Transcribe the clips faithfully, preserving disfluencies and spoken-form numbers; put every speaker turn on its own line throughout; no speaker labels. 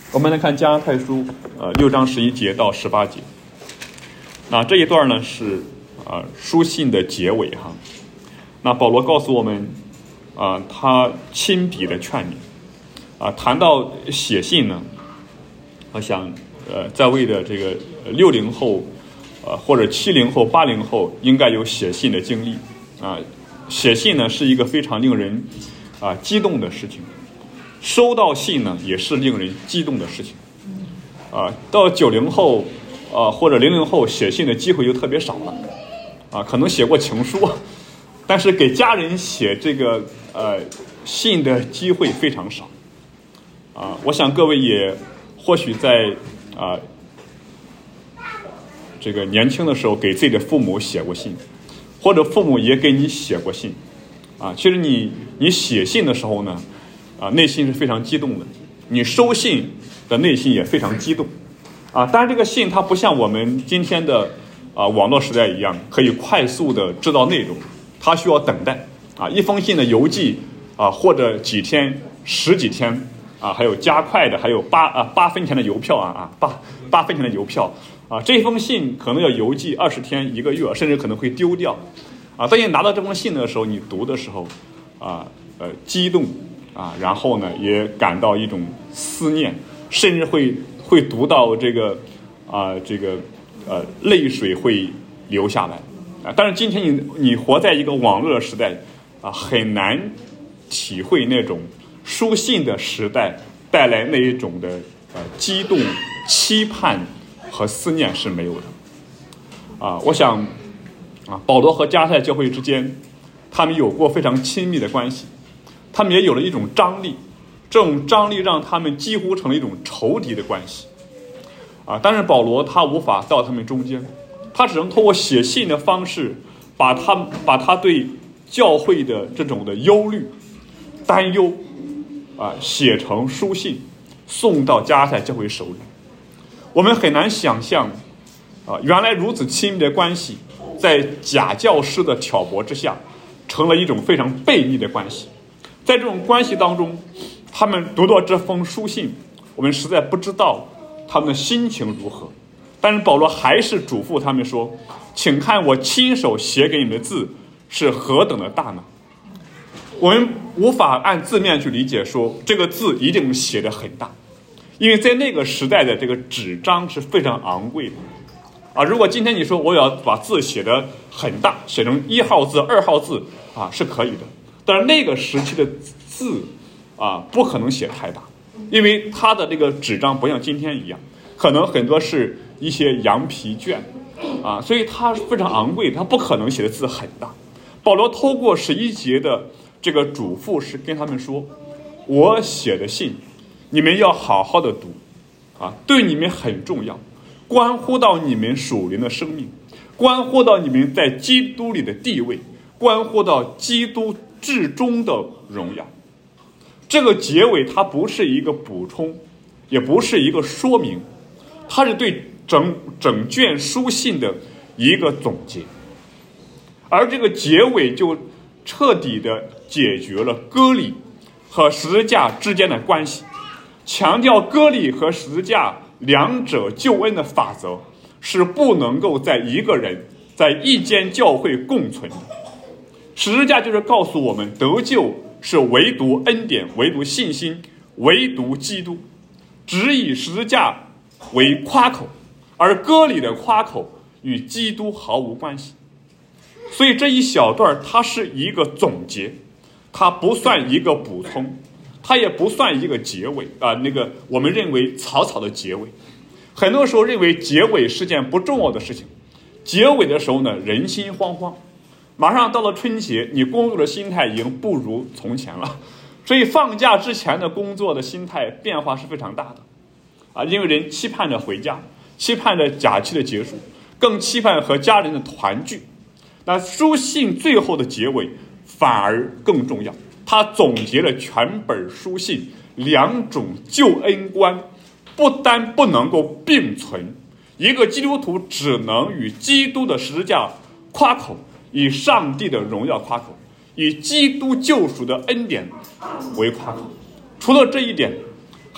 我们来看加拉太书呃六章十一节到十八节。那这一段呢是啊、呃、书信的结尾哈。那保罗告诉我们啊、呃、他亲笔的劝勉啊、呃、谈到写信呢，我想呃在位的这个六零后呃或者七零后八零后应该有写信的经历啊、呃、写信呢是一个非常令人啊、呃、激动的事情。收到信呢，也是令人激动的事情，啊，到九零后，啊或者零零后写信的机会就特别少了，啊，可能写过情书，但是给家人写这个呃信的机会非常少，啊，我想各位也或许在啊这个年轻的时候给自己的父母写过信，或者父母也给你写过信，啊，其实你你写信的时候呢。啊，内心是非常激动的，你收信的内心也非常激动，啊，当然这个信它不像我们今天的啊网络时代一样可以快速的知道内容，它需要等待啊，一封信的邮寄啊或者几天十几天啊，还有加快的，还有八啊八分钱的邮票啊啊八八分钱的邮票啊，这封信可能要邮寄二十天一个月，甚至可能会丢掉啊。当你拿到这封信的时候，你读的时候啊呃激动。啊，然后呢，也感到一种思念，甚至会会读到这个啊、呃，这个呃，泪水会流下来啊。但是今天你你活在一个网络的时代啊，很难体会那种书信的时代带来那一种的呃激动、期盼和思念是没有的啊。我想啊，保罗和加拉太教会之间，他们有过非常亲密的关系。他们也有了一种张力，这种张力让他们几乎成了一种仇敌的关系啊！但是保罗他无法到他们中间，他只能通过写信的方式，把他把他对教会的这种的忧虑、担忧啊写成书信，送到加拉太教会手里。我们很难想象啊，原来如此亲密的关系，在假教师的挑拨之下，成了一种非常悖逆的关系。在这种关系当中，他们读到这封书信，我们实在不知道他们的心情如何。但是保罗还是嘱咐他们说，请看我亲手写给你们的字是何等的大呢？我们无法按字面去理解说这个字一定写得很大，因为在那个时代的这个纸张是非常昂贵的啊。如果今天你说我要把字写得很大，写成一号字二号字啊，是可以的。但是那个时期的字啊，不可能写太大，因为它的这个纸张不像今天一样，可能很多是一些羊皮卷啊，所以它非常昂贵，它不可能写的字很大。保罗透过十一节的这个嘱咐是跟他们说，我写的信你们要好好的读啊，对你们很重要，关乎到你们属灵的生命，关乎到你们在基督里的地位，关乎到基督至终的荣耀。这个结尾它不是一个补充，也不是一个说明，它是对整整卷书信的一个总结。而这个结尾就彻底的解决了割礼和十字架之间的关系，强调割礼和十字架两者救恩的法则是不能够在一个人在一间教会共存的。十字架就是告诉我们，得救是唯独恩典，唯独信心，唯独基督，只以十字架为夸口，而割礼的夸口与基督毫无关系。所以这一小段它是一个总结，它不算一个补充，它也不算一个结尾啊、呃，那个我们认为草草的结尾。很多时候认为结尾是件不重要的事情，结尾的时候呢，人心惶惶。马上到了春节，你工作的心态已经不如从前了，所以放假之前的工作的心态变化是非常大的啊，因为人期盼着回家，期盼着假期的结束，更期盼和家人的团聚。那书信最后的结尾反而更重要，它总结了全本书信两种救恩观，不单不能够并存，一个基督徒只能与基督的十字架夸口，以上帝的荣耀夸口，以基督救赎的恩典为夸口。除了这一点，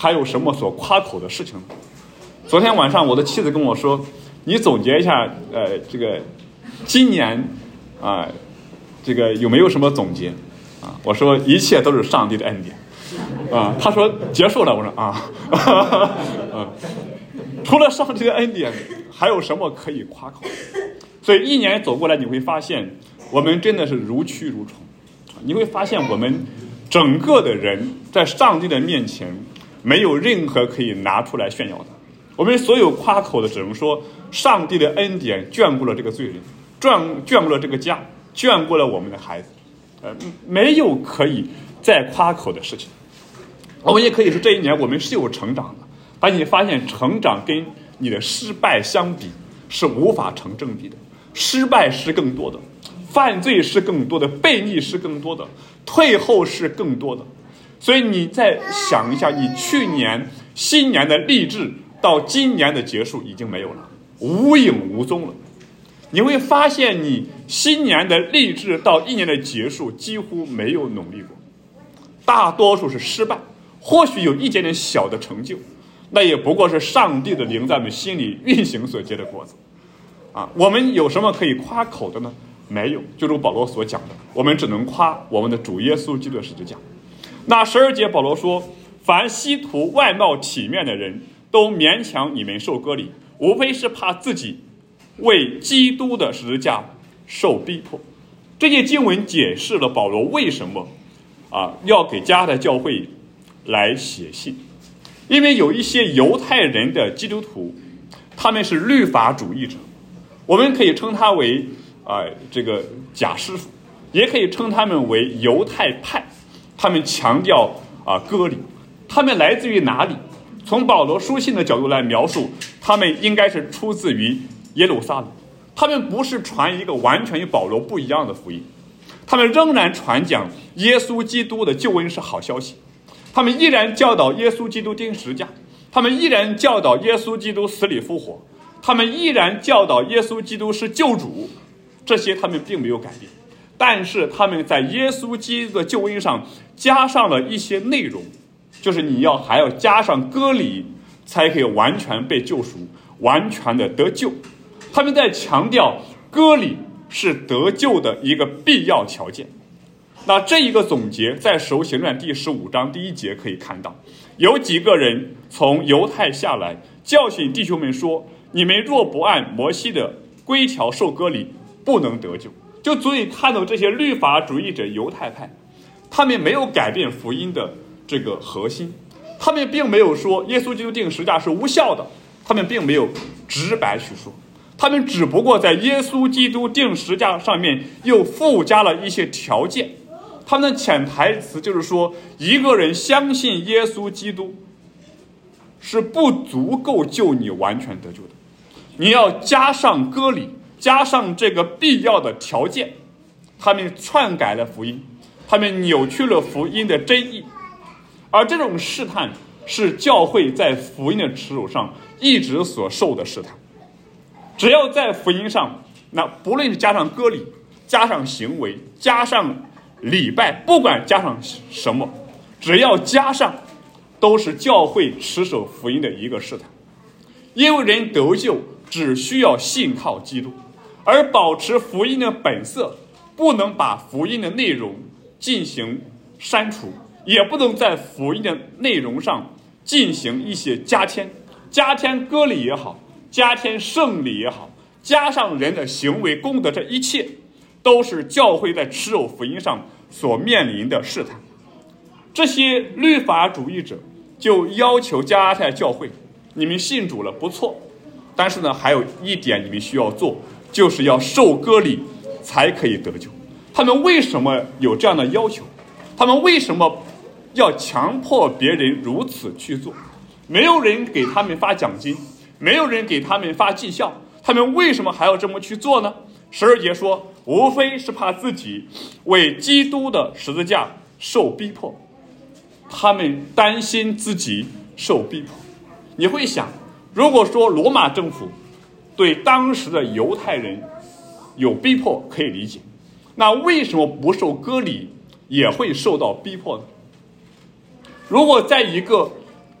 还有什么所夸口的事情呢？昨天晚上我的妻子跟我说，你总结一下，呃，这个今年啊、呃，这个有没有什么总结啊？我说一切都是上帝的恩典啊。他说结束了，我说啊，啊，除了上帝的恩典，还有什么可以夸口？所以一年走过来，你会发现我们真的是如蛆如虫，你会发现我们整个的人在上帝的面前没有任何可以拿出来炫耀的。我们所有夸口的只能说上帝的恩典眷顾了这个罪人，眷眷顾了这个家，眷顾了我们的孩子，呃，没有可以再夸口的事情。我们也可以说这一年我们是有成长的，但你发现成长跟你的失败相比是无法成正比的，失败是更多的，犯罪是更多的，悖逆是更多的，退后是更多的。所以你再想一下，你去年新年的励志到今年的结束已经没有了，无影无踪了。你会发现你新年的励志到一年的结束几乎没有努力过，大多数是失败，或许有一点点小的成就，那也不过是上帝的灵在我们心里运行所结的果子啊。我们有什么可以夸口的呢？没有，就如保罗所讲的，我们只能夸我们的主耶稣基督的十字架。那十二节保罗说，凡希图外貌体面的人都勉强你们受割礼，无非是怕自己为基督的十字架受逼迫。这些经文解释了保罗为什么啊要给加拉太教会来写信。因为有一些犹太人的基督徒，他们是律法主义者，我们可以称他为啊、呃、这个假师傅，也可以称他们为犹太派。他们强调啊割礼，他们来自于哪里？从保罗书信的角度来描述，他们应该是出自于耶路撒冷。他们不是传一个完全与保罗不一样的福音，他们仍然传讲耶稣基督的救恩是好消息，他们依然教导耶稣基督钉十字架，他们依然教导耶稣基督死里复活，他们依然教导耶稣基督是救主，这些他们并没有改变。但是他们在耶稣基督的救恩上加上了一些内容，就是你要还要加上割礼，才可以完全被救赎，完全的得救。他们在强调割礼是得救的一个必要条件。那这一个总结在使徒行传第十五章第一节可以看到，有几个人从犹太下来，教训弟兄们说，你们若不按摩西的规条受割礼，不能得救。就足以看到这些律法主义者犹太派，他们没有改变福音的这个核心，他们并没有说耶稣基督钉十字架是无效的，他们并没有直白去说，他们只不过在耶稣基督钉十字架上面又附加了一些条件。他们的潜台词就是说，一个人相信耶稣基督是不足够救你完全得救的，你要加上割礼，加上这个必要的条件。他们篡改了福音，他们扭曲了福音的真意，而这种试探是教会在福音的耻辱上一直所受的试探。只要在福音上，那不论是加上割礼，加上行为，加上礼拜，不管加上什么，只要加上，都是教会持守福音的一个试探。因为人得救只需要信靠基督，而保持福音的本色，不能把福音的内容进行删除，也不能在福音的内容上进行一些加添，加添割礼也好，加添圣礼也好，加上人的行为功德，这一切都是教会在持守福音上所面临的试探。这些律法主义者就要求加拉太教会，你们信主了不错，但是呢，还有一点你们需要做，就是要受割礼才可以得救。他们为什么有这样的要求？他们为什么要强迫别人如此去做？没有人给他们发奖金，没有人给他们发绩效，他们为什么还要这么去做呢？十二节说，无非是怕自己为基督的十字架受逼迫。他们担心自己受逼迫。你会想，如果说罗马政府对当时的犹太人有逼迫可以理解，那为什么不受割礼也会受到逼迫呢？如果在一个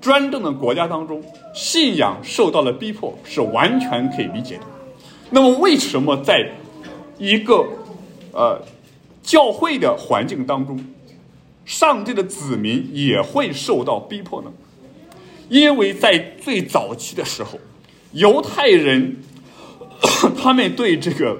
专政的国家当中，信仰受到了逼迫是完全可以理解的。那么为什么在一个呃教会的环境当中，上帝的子民也会受到逼迫呢？因为在最早期的时候，犹太人他们对这个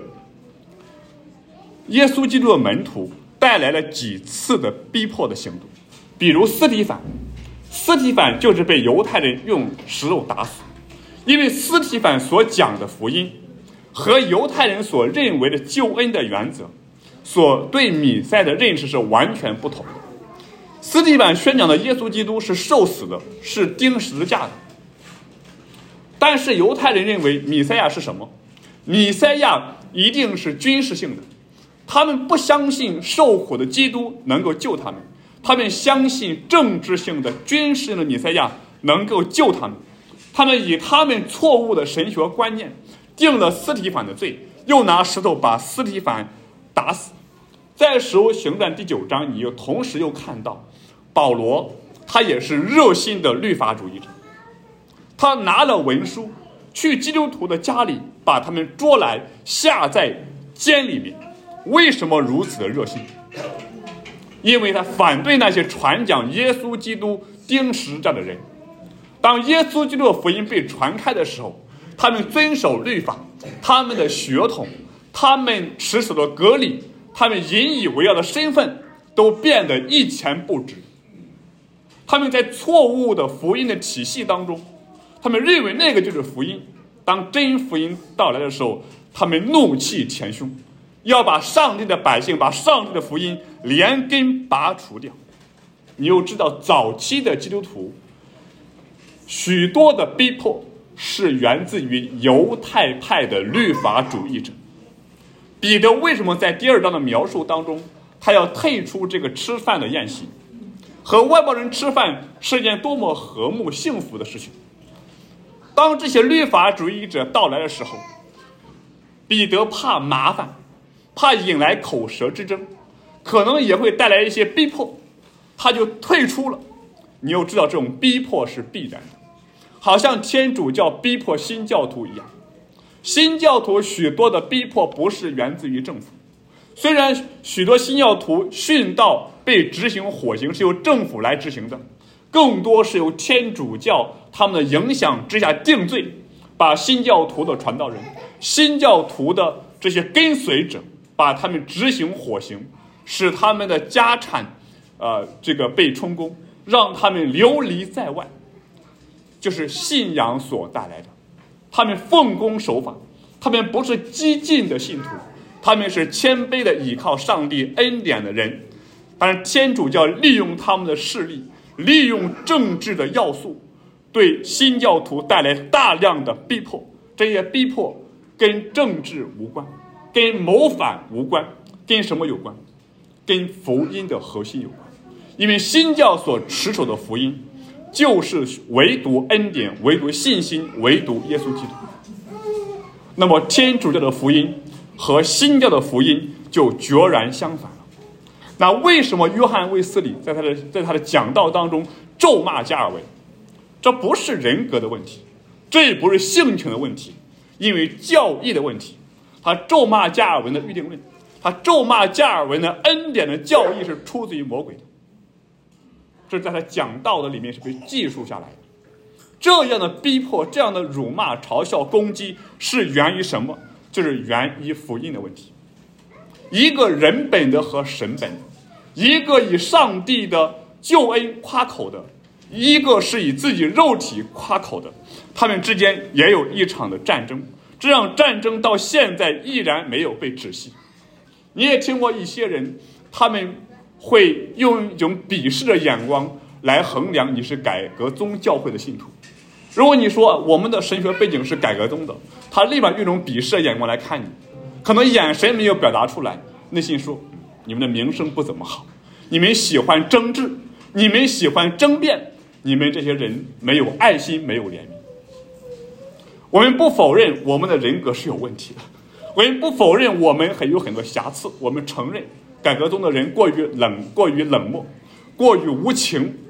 耶稣基督的门徒带来了几次的逼迫的行动。比如司提反，司提反就是被犹太人用石头打死，因为司提反所讲的福音和犹太人所认为的救恩的原则，所对弥赛的认识是完全不同的。司提反宣讲的耶稣基督是受死的，是钉十字架的，但是犹太人认为弥赛亚是什么？弥赛亚一定是军事性的，他们不相信受苦的基督能够救他们，他们相信政治性的军事性的弥赛亚能够救他们。他们以他们错误的神学观念定了司提反的罪，又拿石头把司提反打死。在使徒行传第九章，你又同时又看到保罗，他也是热心的律法主义者，他拿了文书去基督徒的家里，把他们捉来下在监里面。为什么如此的热心？因为他反对那些传讲耶稣基督钉十字架的人。当耶稣基督的福音被传开的时候，他们遵守律法，他们的血统，他们持守的割礼，他们引以为傲的身份都变得一钱不值。他们在错误的福音的体系当中，他们认为那个就是福音。当真福音到来的时候，他们怒气填胸，要把上帝的百姓，把上帝的福音连根拔除掉。你又知道早期的基督徒许多的逼迫是源自于犹太派的律法主义者。彼得为什么在第二章的描述当中，他要退出这个吃饭的宴席？和外邦人吃饭是一件多么和睦幸福的事情。当这些律法主义者到来的时候，彼得怕麻烦，怕引来口舌之争，可能也会带来一些逼迫，他就退出了。你又知道这种逼迫是必然的，好像天主教逼迫新教徒一样。新教徒许多的逼迫不是源自于政府，虽然许多新教徒殉道被执行火刑是由政府来执行的，更多是由天主教他们的影响之下定罪，把新教徒的传道人、新教徒的这些跟随者，把他们执行火刑，使他们的家产呃，这个被充公，让他们流离在外，就是信仰所带来的。他们奉公守法，他们不是激进的信徒，他们是谦卑的倚靠上帝恩典的人。但是天主教利用他们的势力，利用政治的要素，对新教徒带来大量的逼迫。这些逼迫跟政治无关，跟谋反无关，跟什么有关？跟福音的核心有关。因为新教所持守的福音就是唯独恩典，唯独信心，唯独耶稣基督。那么天主教的福音和新教的福音就决然相反了。那为什么约翰卫斯理在他的在他的讲道当中咒骂加尔文？这不是人格的问题，这也不是性情的问题，因为教义的问题。他咒骂加尔文的预定论，他咒骂加尔文的恩典的教义是出自于魔鬼的，这在他讲道的里面是被记述下来的。这样的逼迫，这样的辱骂、嘲笑、攻击是源于什么？就是源于福音的问题。一个人本的和神本的，一个以上帝的救恩夸口的，一个是以自己肉体夸口的，他们之间也有一场的战争。这场战争到现在依然没有被止息。你也听过一些人，他们会用一种鄙视的眼光来衡量你是改革宗教会的信徒。如果你说我们的神学背景是改革宗的，他立马用一种鄙视的眼光来看你，可能眼神没有表达出来，内心说你们的名声不怎么好，你们喜欢争执，你们喜欢争辩，你们这些人没有爱心，没有怜悯。我们不否认我们的人格是有问题的，我们不否认我们还有很多瑕疵，我们承认改革宗的人过于冷过于冷漠，过于无情。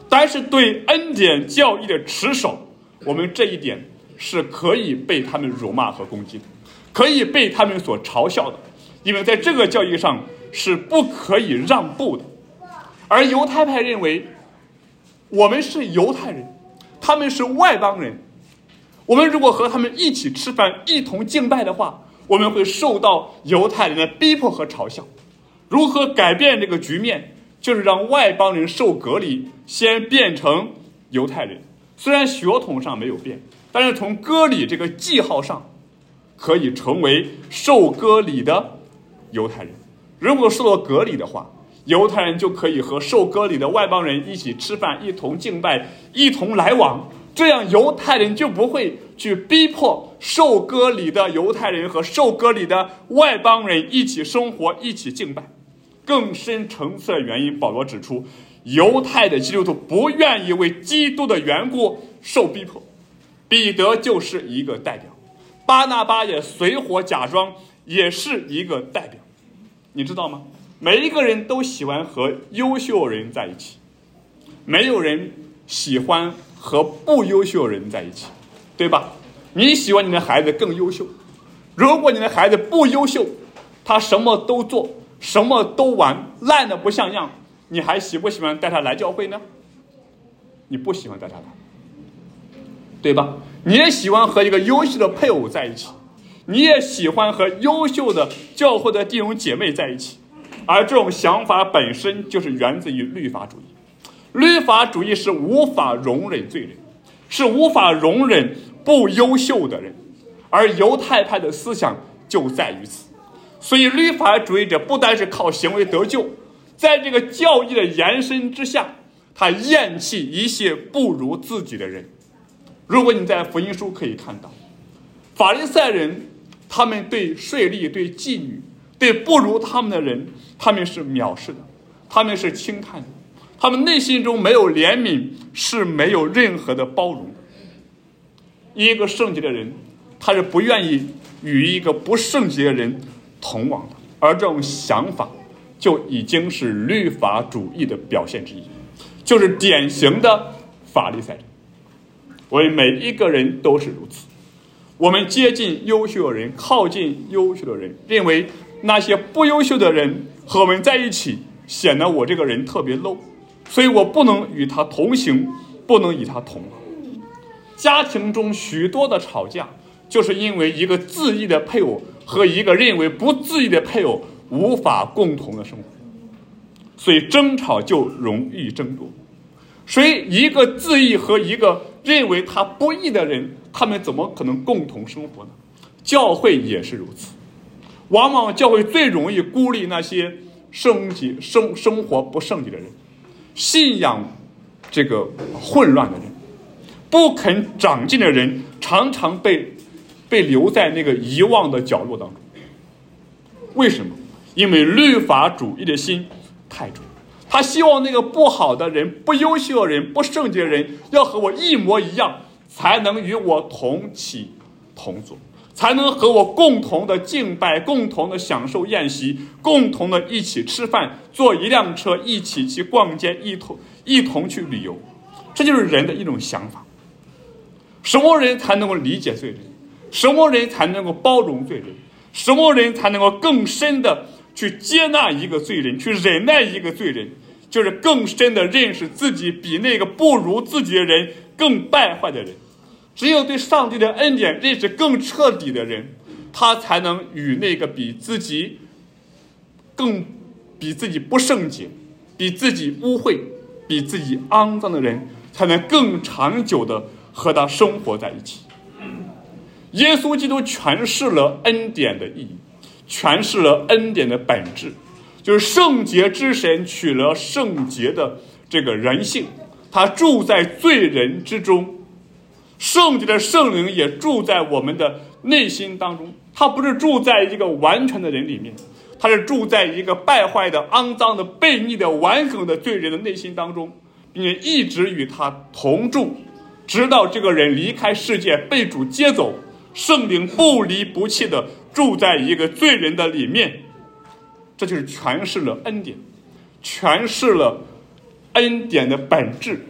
但是对恩典教义的持守，我们这一点是可以被他们辱骂和攻击的，可以被他们所嘲笑的，因为在这个教义上是不可以让步的。而犹太派认为我们是犹太人，他们是外邦人，我们如果和他们一起吃饭，一同敬拜的话，我们会受到犹太人的逼迫和嘲笑。如何改变这个局面？就是让外邦人受隔离，先变成犹太人。虽然血统上没有变，但是从割礼这个记号上可以成为受割礼的犹太人。如果受到隔离的话，犹太人就可以和受割礼的外邦人一起吃饭，一同敬拜，一同来往，这样犹太人就不会去逼迫受割礼的犹太人和受割礼的外邦人一起生活，一起敬拜。更深层次的原因，保罗指出，犹太的基督徒不愿意为基督的缘故受逼迫。彼得就是一个代表，巴拿巴也随伙假装也是一个代表。你知道吗？每一个人都喜欢和优秀人在一起，没有人喜欢和不优秀人在一起，对吧？你喜欢你的孩子更优秀，如果你的孩子不优秀，他什么都做，什么都玩，烂的不像样，你还喜不喜欢带他来教会呢？你不喜欢带他来，对吧？你也喜欢和一个优秀的配偶在一起，你也喜欢和优秀的教会的弟兄姐妹在一起，而这种想法本身就是源自于律法主义。律法主义是无法容忍罪人，是无法容忍不优秀的人，而犹太派的思想就在于此。所以律法主义者不单是靠行为得救，在这个教义的延伸之下，他厌弃一切不如自己的人。如果你在福音书可以看到，法利赛人他们对税吏、对妓女、对不如他们的人，他们是藐视的，他们是轻看的，他们内心中没有怜悯，是没有任何的包容的。一个圣洁的人，他是不愿意与一个不圣洁的人同往的，而这种想法就已经是律法主义的表现之一，就是典型的法利赛人。我们每一个人都是如此，我们接近优秀的人，靠近优秀的人，认为那些不优秀的人和我们在一起，显得我这个人特别 low， 所以我不能与他同行，不能与他同行。家庭中许多的吵架，就是因为一个自义的配偶和一个认为不自义的配偶无法共同的生活，所以争吵就容易争夺。所以一个自义和一个认为他不义的人，他们怎么可能共同生活呢？教会也是如此，往往教会最容易孤立那些生洁生生活不圣洁的人，信仰这个混乱的人，不肯长进的人，常常被被留在那个遗忘的角落当中。为什么？因为律法主义的心太重，他希望那个不好的人、不优秀的人、不圣洁的人要和我一模一样，才能与我同起同坐，才能和我共同的敬拜，共同的享受宴席，共同的一起吃饭，坐一辆车一起去逛街，一同一同去旅游。这就是人的一种想法。什么人才能够理解罪人？什么人才能够包容罪人？什么人才能够更深的去接纳一个罪人，去忍耐一个罪人？就是更深的认识自己比那个不如自己的人更败坏的人。只有对上帝的恩典认识更彻底的人，他才能与那个比自己更比自己不圣洁、比自己污秽、比自己肮脏的人，才能更长久的和他生活在一起。耶稣基督诠释了恩典的意义，诠释了恩典的本质，就是圣洁之神取了圣洁的这个人性，他住在罪人之中。圣洁的圣灵也住在我们的内心当中，他不是住在一个完全的人里面，他是住在一个败坏的、肮脏的、悖逆的、顽梗的罪人的内心当中，并且一直与他同住，直到这个人离开世界，被主接走，圣灵不离不弃的住在一个罪人的里面。这就是诠释了恩典，诠释了恩典的本质，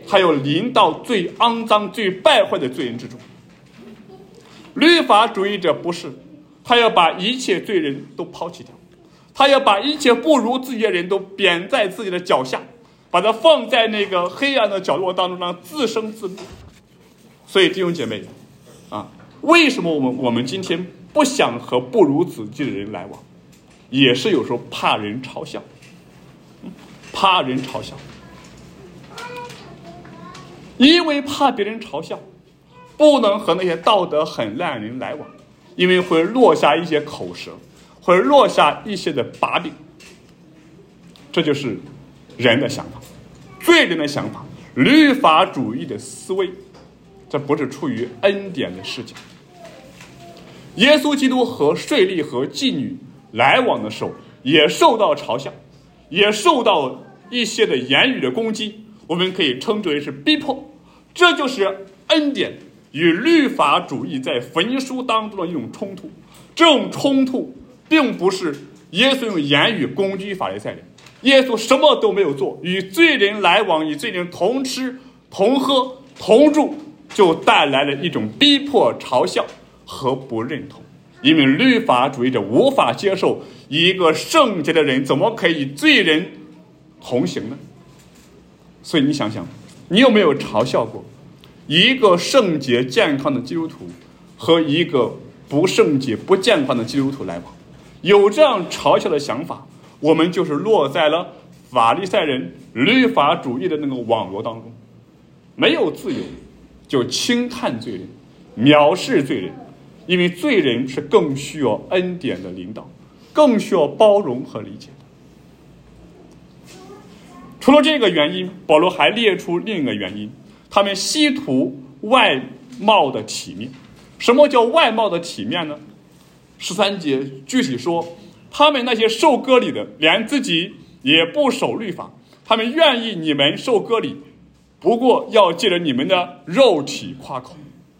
他要临到最肮脏最败坏的罪人之中。律法主义者不是，他要把一切罪人都抛弃掉，他要把一切不如自己的人都贬在自己的脚下，把它放在那个黑暗的角落当中，让自生自灭。所以弟兄姐妹啊，为什么我们我们今天不想和不如自己的人来往，也是有时候怕人嘲笑，怕人嘲笑，因为怕别人嘲笑，不能和那些道德很烂人来往，因为会落下一些口舌，会落下一些的把柄。这就是人的想法，罪人的想法，律法主义的思维，这不是出于恩典的视角。耶稣基督和税吏和妓女来往的时候，也受到嘲笑，也受到一些的言语的攻击，我们可以称之为是逼迫。这就是恩典与律法主义在福音书当中的一种冲突。这种冲突并不是耶稣用言语攻击法利赛人，耶稣什么都没有做，与罪人来往，与罪人同吃同喝同住，就带来了一种逼迫、嘲笑和不认同。因为律法主义者无法接受一个圣洁的人怎么可以与罪人同行呢？所以你想想，你有没有嘲笑过一个圣洁健康的基督徒和一个不圣洁不健康的基督徒来往？有这样嘲笑的想法，我们就是落在了法利赛人律法主义的那个网络当中。没有自由，就轻看罪人，藐视罪人，因为罪人是更需要恩典的领导，更需要包容和理解的。除了这个原因，保罗还列出另一个原因，他们希图外貌的体面。什么叫外貌的体面呢？十三节具体说，他们那些受割礼的连自己也不守律法，他们愿意你们受割礼，不过要借着你们的肉体夸口。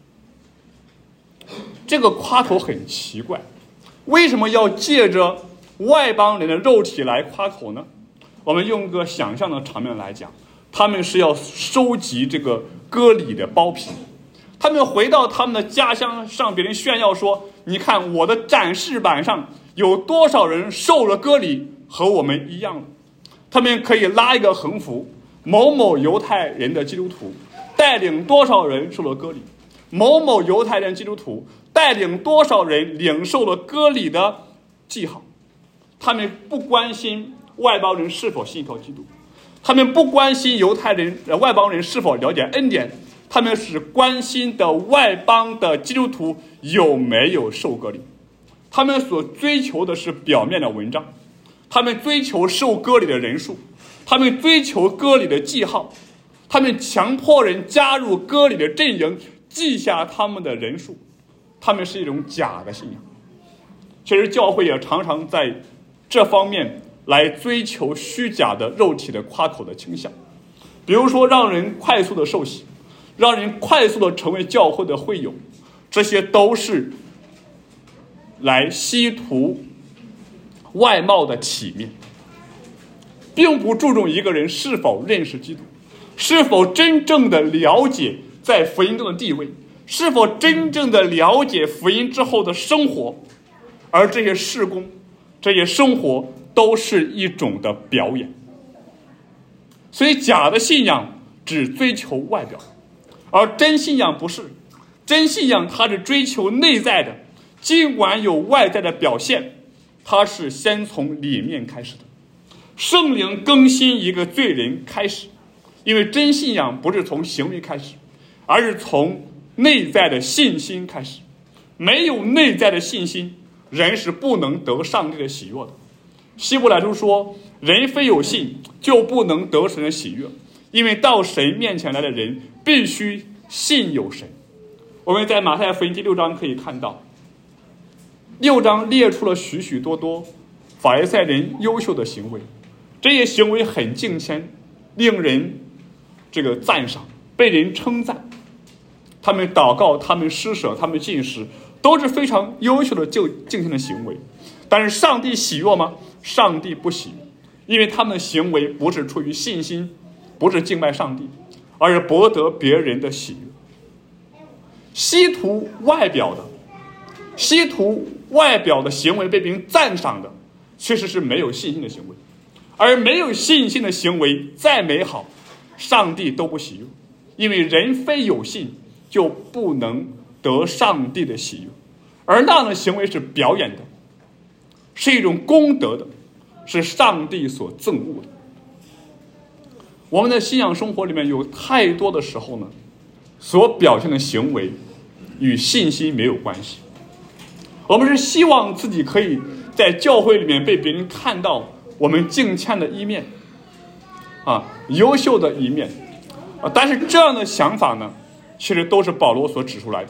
这个夸口很奇怪，为什么要借着外邦人的肉体来夸口呢？我们用个想象的场面来讲，他们是要收集这个割礼的包皮，他们回到他们的家乡，向别人炫耀说，你看我的展示板上有多少人受了割礼，和我们一样。他们可以拉一个横幅，某某犹太人的基督徒带领多少人受了割礼，某某犹太人基督徒带领多少人领受了割礼的记号。他们不关心外邦人是否信靠基督，他们不关心犹太人外邦人是否了解恩典，他们是关心的外邦的基督徒有没有受割礼。他们所追求的是表面的文章，他们追求受割礼的人数，他们追求割礼的记号，他们强迫人加入割礼的阵营，记下他们的人数。他们是一种假的信仰。其实教会也常常在这方面来追求虚假的肉体的夸口的倾向，比如说让人快速的受洗，让人快速的成为教会的会友，这些都是来希图外貌的体面，并不注重一个人是否认识基督，是否真正的了解在福音中的地位，是否真正的了解福音之后的生活。而这些事工，这些生活都是一种的表演。所以假的信仰只追求外表，而真信仰不是。真信仰它是追求内在的，尽管有外在的表现，它是先从里面开始的。圣灵更新一个罪人开始，因为真信仰不是从行为开始，而是从内在的信心开始。没有内在的信心，人是不能得上帝的喜悦的。希伯来书说，人非有信就不能得神的喜悦，因为到神面前来的人必须信有神。我们在马太福音第六章可以看到，六章列出了许许多多法利赛人优秀的行为，这些行为很敬虔，令人这个赞赏，被人称赞。他们祷告，他们施舍，他们进食，都是非常优秀的敬虔的行为。但是上帝喜悦吗？上帝不喜悦，因为他们的行为不是出于信心，不是敬拜上帝， 而博得别人的喜悦。稀图外表的，稀图外表的行为被别人赞赏的，确实是没有信心的行为。而没有信心的行为再美好，上帝都不喜悦，因为人非有信就不能得上帝的喜悦。而那样的行为是表演的，是一种功德的，是上帝所憎恶的。我们的信仰生活里面有太多的时候呢，所表现的行为与信心没有关系。我们是希望自己可以在教会里面被别人看到我们敬虔的一面啊，优秀的一面啊，但是这样的想法呢，其实都是保罗所指出来的，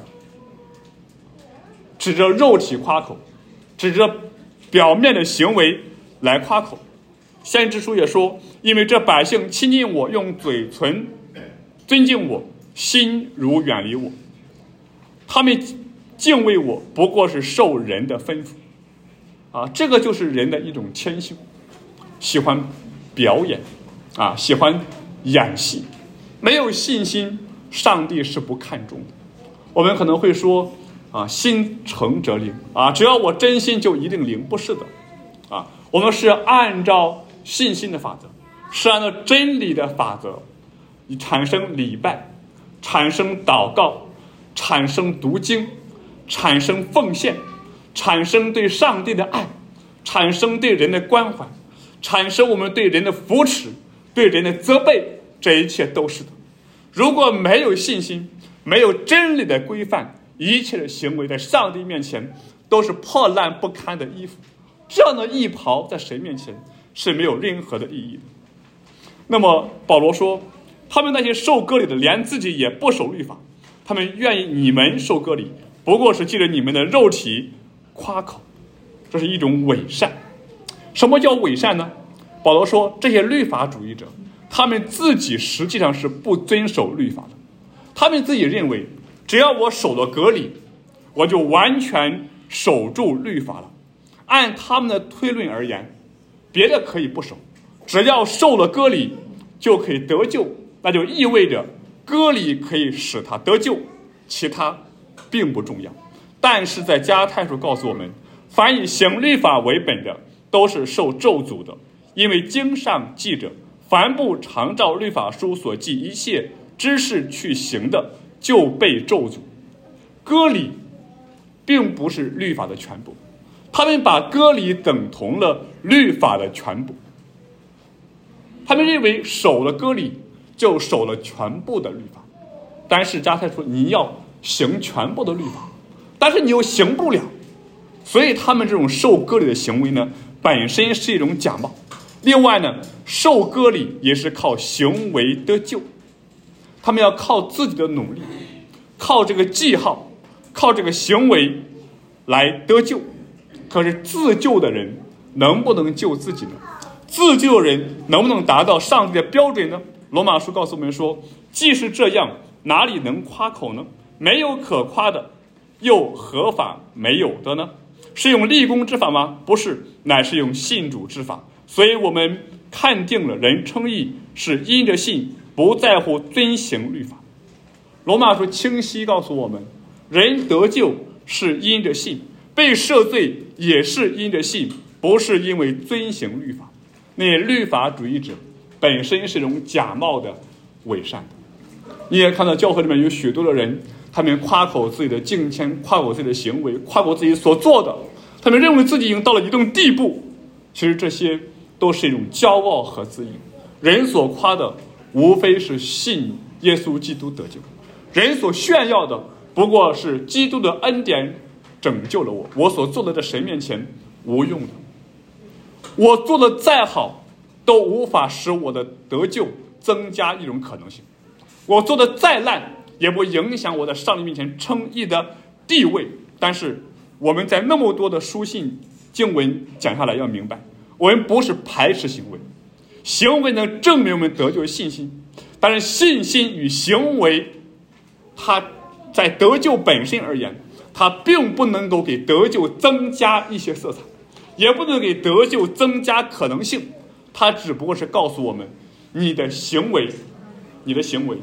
指着肉体夸口，指着表面的行为来夸口。先知书也说，因为这百姓亲近我，用嘴唇尊敬我，心如远离我，他们敬畏我不过是受人的吩咐啊，这个就是人的一种天性，喜欢表演啊，喜欢演戏，没有信心，上帝是不看重的。我们可能会说啊，心诚则灵啊，只要我真心就一定灵，不是的啊，我们是按照信心的法则，是按照真理的法则，产生礼拜，产生祷告，产生读经，产生奉献，产生对上帝的爱，产生对人的关怀，产生我们对人的扶持，对人的责备，这一切都是的。如果没有信心，没有真理的规范，一切的行为在上帝面前都是破烂不堪的衣服，这样的衣袍在神面前是没有任何的意义的。那么保罗说，他们那些受割礼的连自己也不守律法，他们愿意你们受割礼，不过是借着你们的肉体夸口，这是一种伪善。什么叫伪善呢？保罗说，这些律法主义者，他们自己实际上是不遵守律法的，他们自己认为只要我守了割礼，我就完全守住律法了。按他们的推论而言，别的可以不守，只要受了割礼就可以得救，那就意味着割礼可以使他得救，其他并不重要。但是在加拉太书告诉我们，凡以行律法为本的都是受咒诅的，因为经上记着，凡不常照律法书所记一切知识去行的，就被咒诅。割礼并不是律法的全部，他们把割礼等同了律法的全部，他们认为守了割礼就守了全部的律法。但是加拉太书你要行全部的律法，但是你又行不了，所以他们这种受割礼的行为呢，本身是一种假冒。另外呢，受割礼也是靠行为得救，他们要靠自己的努力，靠这个记号，靠这个行为来得救。可是自救的人能不能救自己呢？自救的人能不能达到上帝的标准呢？罗马书告诉我们说，既是这样，哪里能夸口呢？没有可夸的，又何法没有的呢？是用立功之法吗？不是，乃是用信主之法。所以我们看定了人称义是因着信，不在乎遵行律法。罗马书清晰告诉我们，人得救是因着信，被赦罪也是因着信，不是因为遵行律法。那些律法主义者本身是一种假冒的伪善的。你也看到教会里面有许多的人，他们夸口自己的敬虔，夸口自己的行为，夸口自己所做的，他们认为自己已经到了一定地步。其实这些都是一种骄傲和自义。人所夸的无非是信耶稣基督得救，人所炫耀的不过是基督的恩典拯救了我，我所做的在神面前无用的，我做的再好都无法使我的得救增加一种可能性，我做的再烂也不影响我在上帝面前称义的地位。但是我们在那么多的书信经文讲下来，要明白，我们不是排斥行为，行为能证明我们得救的信心，但是信心与行为，它在得救本身而言，它并不能够给得救增加一些色彩，也不能给得救增加可能性。它只不过是告诉我们，你的行为，你的行为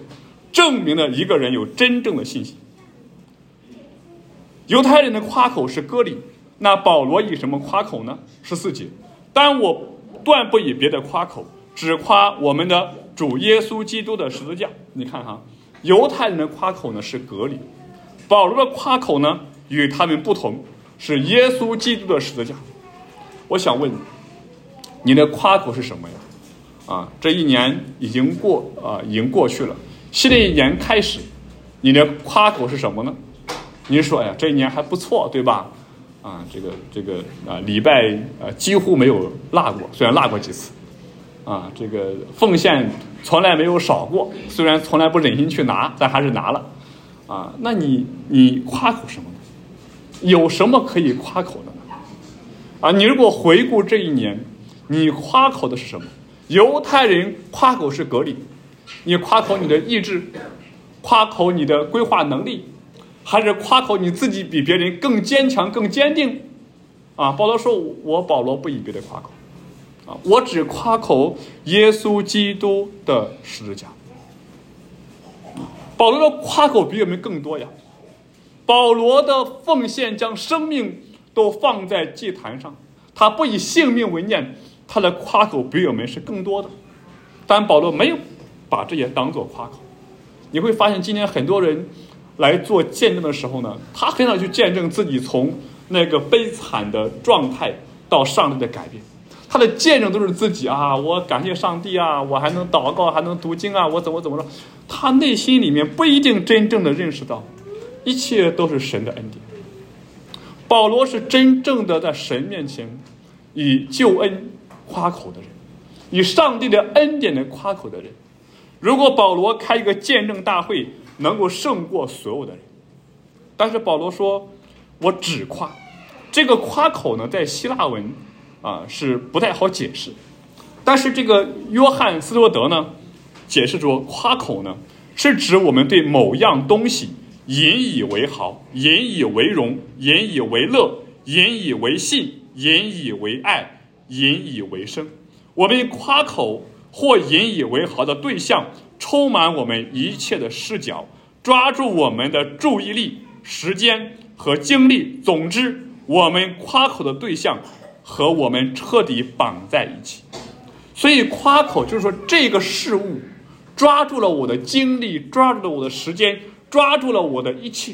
证明了一个人有真正的信心。犹太人的夸口是割礼，那保罗以什么夸口呢？十四节，但我断不以别的夸口，只夸我们的主耶稣基督的十字架。你看哈，犹太人的夸口呢是割礼，保罗的夸口呢与他们不同，是耶稣基督的十字架。我想问你，你的夸口是什么呀？啊，这一年已经过啊，已经过去了，新的一年开始，你的夸口是什么呢？你说，哎呀，这一年还不错，对吧？啊，这个这个啊，礼拜啊几乎没有落过，虽然落过几次，啊，这个奉献从来没有少过，虽然从来不忍心去拿，但还是拿了，啊，那你你夸口什么呢？有什么可以夸口的呢？啊，你如果回顾这一年，你夸口的是什么？犹太人夸口是割礼，你夸口你的意志，夸口你的规划能力，还是夸口你自己比别人更坚强更坚定？啊，保罗说，我保罗不以别的夸口，啊，我只夸口耶稣基督的十字架。保罗的夸口比我们更多呀，保罗的奉献将生命都放在祭坛上，他不以性命为念，他的夸口比我们是更多的，但保罗没有把这些当作夸口。你会发现今天很多人来做见证的时候呢，他很少去见证自己从那个悲惨的状态到上帝的改变，他的见证都是自己啊，我感谢上帝啊，我还能祷告，还能读经啊，我怎么怎么着，他内心里面不一定真正的认识到一切都是神的恩典。保罗是真正的在神面前以救恩夸口的人，以上帝的恩典的夸口的人。如果保罗开一个见证大会，能够胜过所有的人，但是保罗说我只夸。这个夸口呢，在希腊文啊是不太好解释，但是这个约翰斯多德呢解释说，夸口呢是指我们对某样东西引以为豪，引以为荣，引以为乐，引以为信，引以为爱，引以为生。我们夸口或引以为豪的对象充满我们一切的视角，抓住我们的注意力、时间和精力。总之，我们夸口的对象和我们彻底绑在一起。所以夸口就是说，这个事物抓住了我的精力，抓住了我的时间，抓住了我的一切。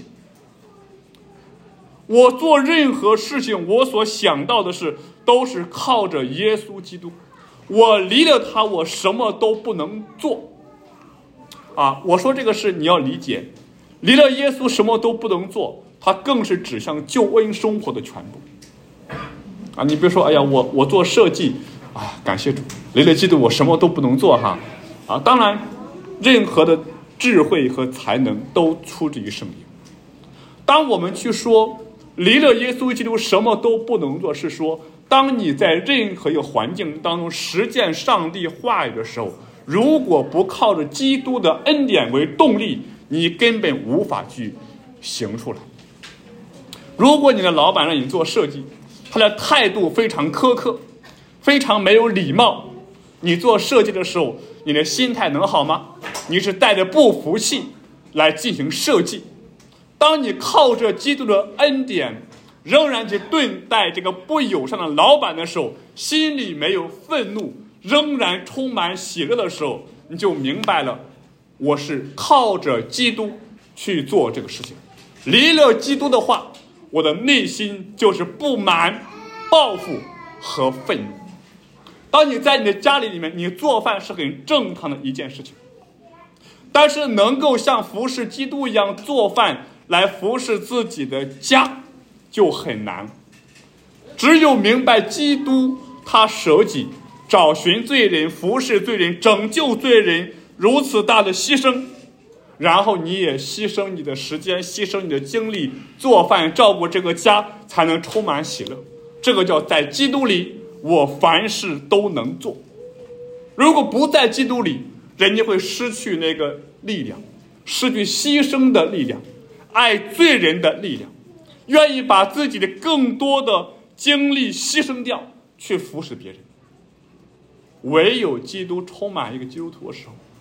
我做任何事情，我所想到的是都是靠着耶稣基督，我离了他我什么都不能做啊！我说这个事你要理解，离了耶稣什么都不能做，它更是指向救恩生活的全部啊！你比如说，哎呀，我我做设计啊，感谢主，离了基督我什么都不能做哈啊！当然，任何的智慧和才能都出自于圣灵。当我们去说离了耶稣基督什么都不能做，是说当你在任何一个环境当中实践上帝话语的时候，如果不靠着基督的恩典为动力，你根本无法去行出来。如果你的老板让你做设计，他的态度非常苛刻，非常没有礼貌，你做设计的时候，你的心态能好吗？你是带着不服气来进行设计。当你靠着基督的恩典仍然去对待这个不友善的老板的时候，心里没有愤怒，仍然充满喜乐的时候，你就明白了，我是靠着基督去做这个事情。离了基督的话，我的内心就是不满、报复和愤怒。当你在你的家里里面，你做饭是很正常的一件事情，但是能够像服侍基督一样做饭来服侍自己的家就很难。只有明白基督他舍己找寻罪人，服侍罪人，拯救罪人，如此大的牺牲，然后你也牺牲你的时间，牺牲你的精力，做饭照顾这个家，才能充满喜乐。这个叫在基督里我凡事都能做。如果不在基督里，人家会失去那个力量，失去牺牲的力量，爱罪人的力量，愿意把自己的更多的精力牺牲掉去服侍别人。唯有基督充满一个基督徒的时候，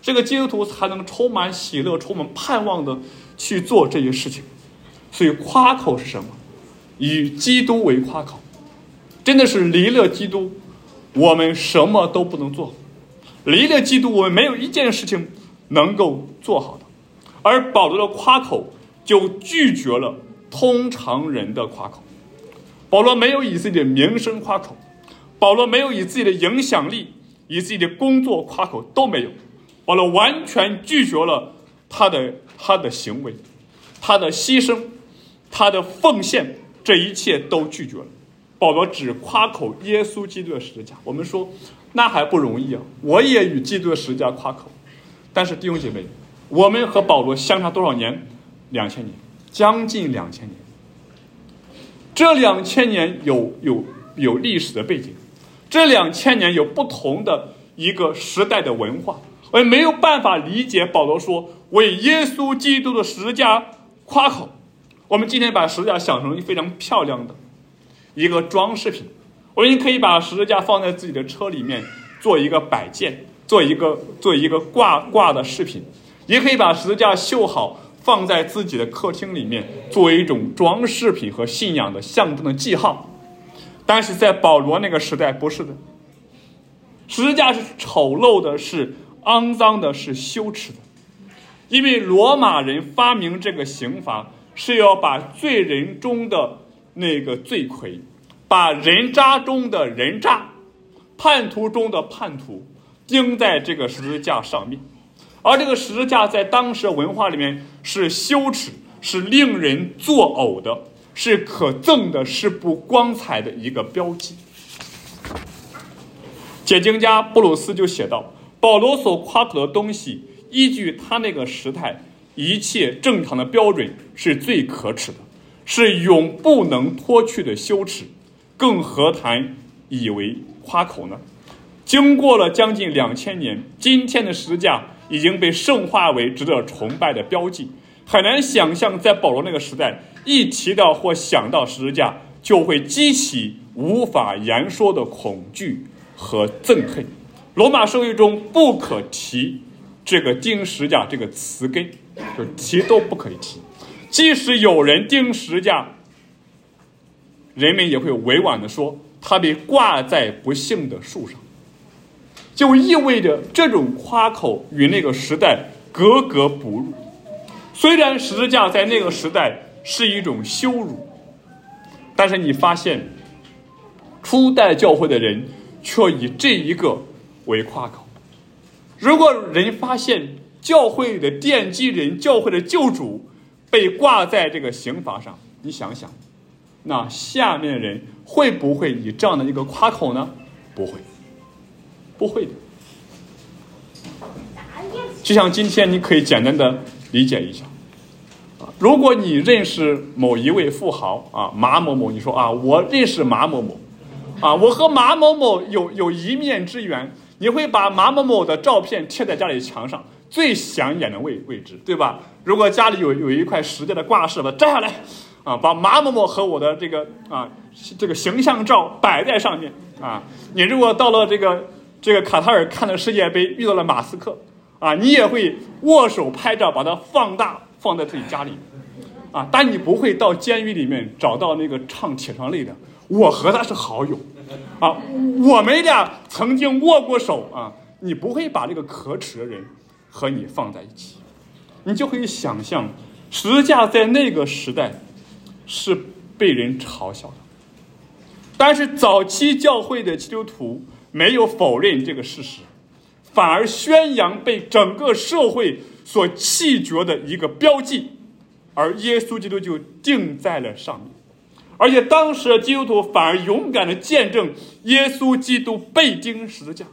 这个基督徒才能充满喜乐、充满盼望的去做这些事情。所以夸口是什么？以基督为夸口，真的是离了基督，我们什么都不能做。离了基督，我们没有一件事情能够做好的。而保罗的夸口就拒绝了通常人的夸口。保罗没有以自己的名声夸口，保罗没有以自己的影响力、以自己的工作夸口，都没有。保罗完全拒绝了他的他的行为，他的牺牲，他的奉献，这一切都拒绝了。保罗只夸口耶稣基督的十字架。我们说那还不容易啊，我也与基督的十字架夸口。但是弟兄姐妹，我们和保罗相差多少年？两千年，将近两千年。这两千年有有有历史的背景，这两千年有不同的一个时代的文化，而没有办法理解保罗说为耶稣基督的十字架夸口。我们今天把十字架想成非常漂亮的一个装饰品，我们可以把十字架放在自己的车里面做一个摆件，做一个做一个挂挂的饰品，也可以把十字架绣好放在自己的客厅里面，作为一种装饰品和信仰的象征的记号。但是在保罗那个时代不是的，十字架是丑陋的，是肮脏的，是羞耻的。因为罗马人发明这个刑罚是要把罪人中的那个罪魁，把人渣中的人渣，叛徒中的叛徒钉在这个十字架上面。而这个十字架在当时的文化里面是羞耻，是令人作呕的，是可憎的，是不光彩的一个标记。解经家布鲁斯就写道，保罗所夸口的东西，依据他那个时代一切正常的标准是最可耻的，是永不能脱去的羞耻，更何谈以为夸口呢？经过了将近两千年，今天的十字架已经被圣化为值得崇拜的标记。很难想象在保罗那个时代，一提到或想到十字架，就会激起无法言说的恐惧和憎恨。罗马社会中不可提这个钉十字架这个词根，就提都不可以提。即使有人钉十字架，人们也会委婉地说他被挂在不幸的树上，就意味着这种夸口与那个时代格格不入。虽然十字架在那个时代是一种羞辱，但是你发现初代教会的人却以这一个为夸口。如果人发现教会的奠基人、教会的救主被挂在这个刑罚上，你想想，那下面的人会不会以这样的一个夸口呢？不会，不会的。就像今天你可以简单的理解一下，如果你认识某一位富豪啊，马某某，你说啊，我认识马某某啊，我和马某某有有一面之缘，你会把马某某的照片贴在家里墙上最显眼的位位置，对吧？如果家里有有一块石架的挂饰，把它摘下来啊，把马某某和我的这个啊这个形象照摆在上面啊。你如果到了这个这个卡塔尔看了世界杯，遇到了马斯克啊，你也会握手拍照，把它放大放在自己家里啊。但你不会到监狱里面找到那个唱铁窗泪的，我和他是好友啊，我们俩曾经握过手啊。你不会把这个可耻的人和你放在一起，你就可以想象十字架在那个时代是被人嘲笑的。但是早期教会的基督徒没有否认这个事实，反而宣扬被整个社会所弃绝的一个标记，而耶稣基督就钉在了上面。而且当时的基督徒反而勇敢地见证耶稣基督被钉十字架。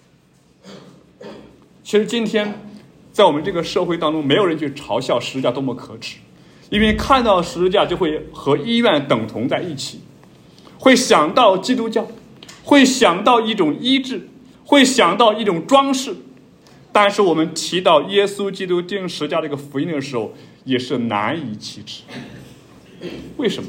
其实今天在我们这个社会当中，没有人去嘲笑十字架多么可耻，因为看到十字架就会和医院等同在一起，会想到基督教，会想到一种医治，会想到一种装饰。但是我们提到耶稣基督钉十字架这个福音的时候，也是难以启齿。为什么？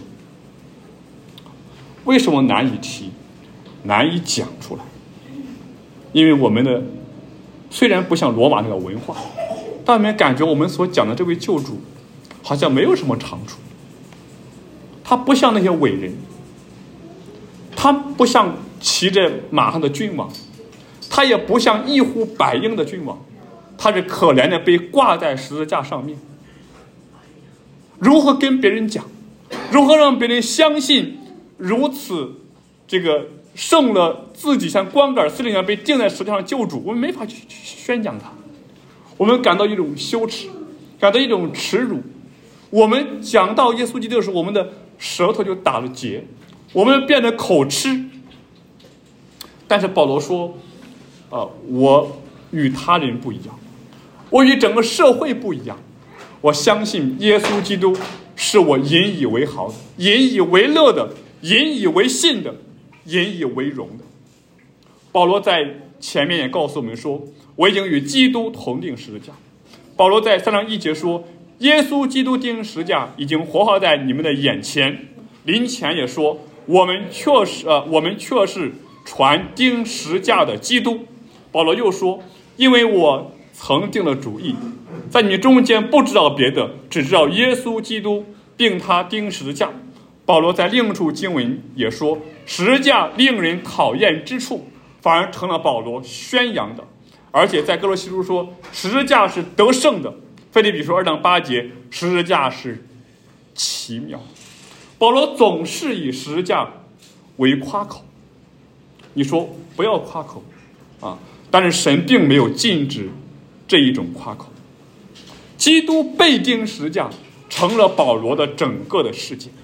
为什么难以提，难以讲出来？因为我们的虽然不像罗马那个文化，但我们感觉我们所讲的这位救主好像没有什么长处。他不像那些伟人，他不像骑着马上的君王，他也不像一呼百应的君王，他是可怜的被挂在十字架上面。如何跟别人讲？如何让别人相信如此这个胜了自己像光杆司令一样被钉在石头上救主？我们没法去宣讲他，我们感到一种羞耻，感到一种耻辱。我们讲到耶稣基督的时候，我们的舌头就打了结，我们变得口吃。但是保罗说，呃，我与他人不一样，我与整个社会不一样。我相信耶稣基督是我引以为豪的，引以为乐的，引以为信的，引以为荣的。保罗在前面也告诉我们说，我已经与基督同定十字架。保罗在三章一节说，耶稣基督钉十字架已经活化在你们的眼前。临前也说，我们确实呃，我们确是传钉十字架的基督。保罗又说，因为我曾定了主意，在你们中间不知道别的，只知道耶稣基督并他钉十字架。保罗在另一处经文也说，十字架令人讨厌之处，反而成了保罗宣扬的。而且在哥罗西书说，十字架是得胜的。腓立比书二章八节，十字架是奇妙。保罗总是以十字架为夸口。你说不要夸口啊，但是神并没有禁止这一种夸口。基督被钉十字架成了保罗的整个的世界。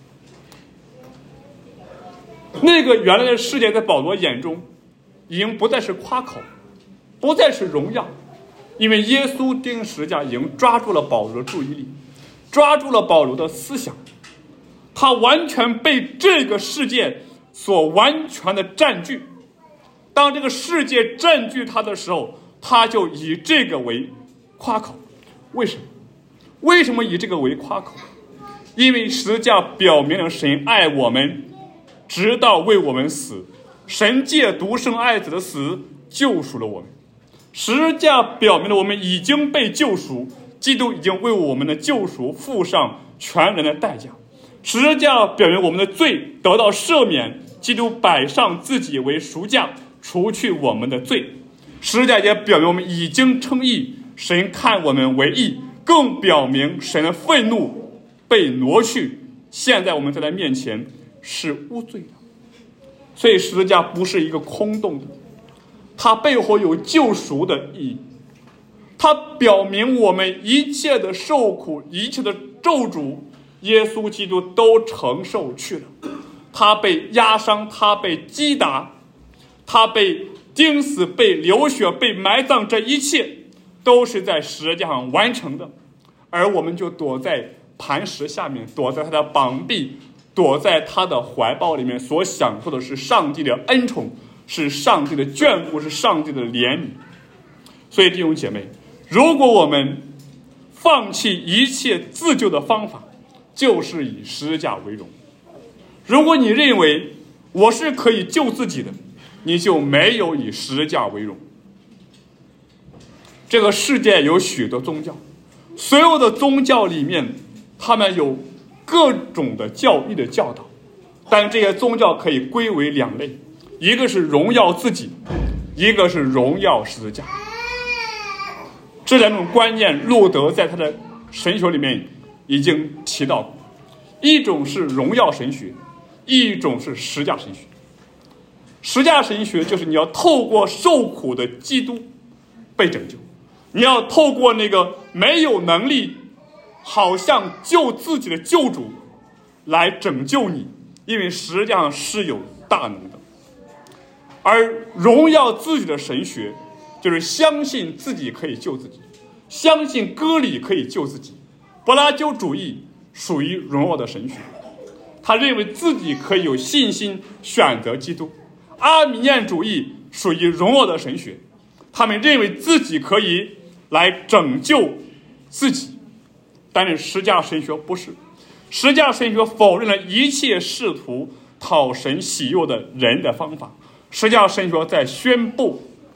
那个原来的世界在保罗眼中已经不再是夸口，不再是荣耀，因为耶稣钉十字架已经抓住了保罗的注意力，抓住了保罗的思想，他完全被这个世界所完全的占据。当这个世界占据他的时候，他就以这个为夸口。为什么？为什么以这个为夸口？因为十字架表明了神爱我们，直到为我们死。神借独生爱子的死救赎了我们。十字架表明了我们已经被救赎，基督已经为我们的救赎付上全然的代价。十字架表明我们的罪得到赦免，基督摆上自己为赎价，除去我们的罪。十字架也表明我们已经称义，神看我们为义，更表明神的愤怒被挪去，现在我们在他面前是无罪的。所以十字架不是一个空洞的，它背后有救赎的意义，它表明我们一切的受苦，一切的咒诅，耶稣基督都承受去了。他被压伤，他被击打，他被钉死，被流血，被埋葬，这一切都是在十字架上完成的。而我们就躲在磐石下面，躲在他的膀臂，躲在他的怀抱里面，所享受的是上帝的恩宠，是上帝的眷顾，是上帝的怜悯。所以弟兄姐妹，如果我们放弃一切自救的方法，就是以十字架为荣。如果你认为我是可以救自己的，你就没有以十字架为荣。这个世界有许多宗教，所有的宗教里面他们有各种的教义的教导，但这些宗教可以归为两类，一个是荣耀自己，一个是荣耀十字架。这两种观念路德在他的神学里面已经提到过，一种是荣耀神学，一种是十字架神学。十字架神学就是你要透过受苦的基督被拯救，你要透过那个没有能力好像救自己的救主来拯救你，因为十字架上是有大能的。而荣耀自己的神学就是相信自己可以救自己，相信割礼可以救自己。柏拉修主义属于荣耀的神学，他认为自己可以有信心选择基督。阿米念主义属于荣耀的神学，他们认为自己可以来拯救自己。但是十字架神学不是，十字架神学否认了一切试图讨神喜悦的人的方法。十字架神学在宣布